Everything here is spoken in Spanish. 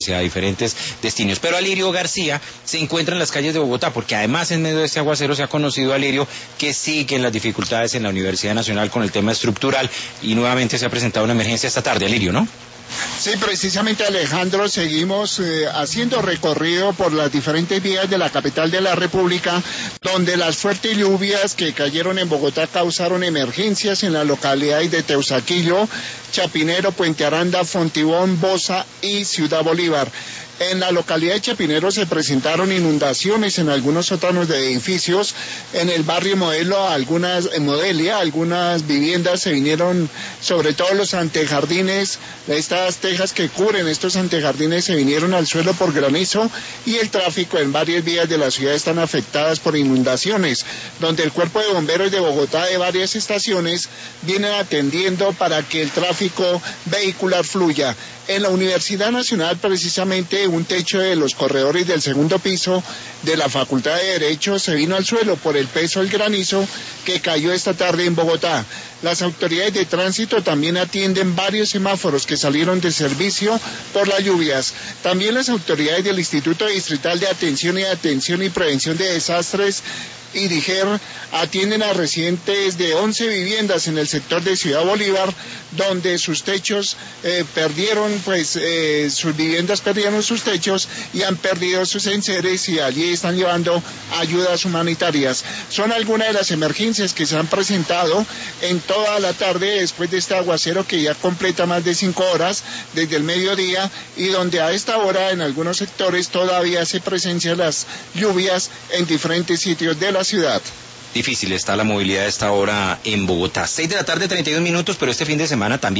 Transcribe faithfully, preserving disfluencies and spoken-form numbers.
a diferentes destinos. Pero Alirio García se encuentra en las calles de Bogotá, porque además en medio de este aguacero se ha conocido a Alirio que siguen las dificultades en la Universidad Nacional con el tema estructural y nuevamente se ha presentado una emergencia esta tarde, Alirio, ¿no? Sí, precisamente, Alejandro, seguimos eh, haciendo recorrido por las diferentes vías de la capital de la República, donde las fuertes lluvias que cayeron en Bogotá causaron emergencias en las localidades de Teusaquillo, Chapinero, Puente Aranda, Fontibón, Bosa y Ciudad Bolívar. En la localidad de Chapinero se presentaron inundaciones en algunos sótanos de edificios. En el barrio Modelo, algunas, en Modelia, algunas viviendas se vinieron, sobre todo los antejardines, estas tejas que cubren estos antejardines se vinieron al suelo por granizo y el tráfico en varias vías de la ciudad están afectadas por inundaciones, donde el Cuerpo de Bomberos de Bogotá de varias estaciones vienen atendiendo para que el tráfico vehicular fluya. En la Universidad Nacional, precisamente, un techo de los corredores del segundo piso de la Facultad de Derecho se vino al suelo por el peso del granizo que cayó esta tarde en Bogotá. Las autoridades de tránsito también atienden varios semáforos que salieron de servicio por las lluvias. También las autoridades del Instituto Distrital de Atención y Atención y Prevención de Desastres y DIGER atienden a residentes de once viviendas en el sector de Ciudad Bolívar, donde sus techos eh, perdieron, pues eh, sus viviendas perdieron sus techos y han perdido sus enseres y allí están llevando ayudas humanitarias. Son algunas de las emergencias que se han presentado en toda la tarde después de este aguacero que ya completa más de cinco horas desde el mediodía y donde a esta hora en algunos sectores todavía se presencian las lluvias en diferentes sitios de la ciudad. Difícil está la movilidad a esta hora en Bogotá. Seis de la tarde, treinta y dos minutos, pero este fin de semana también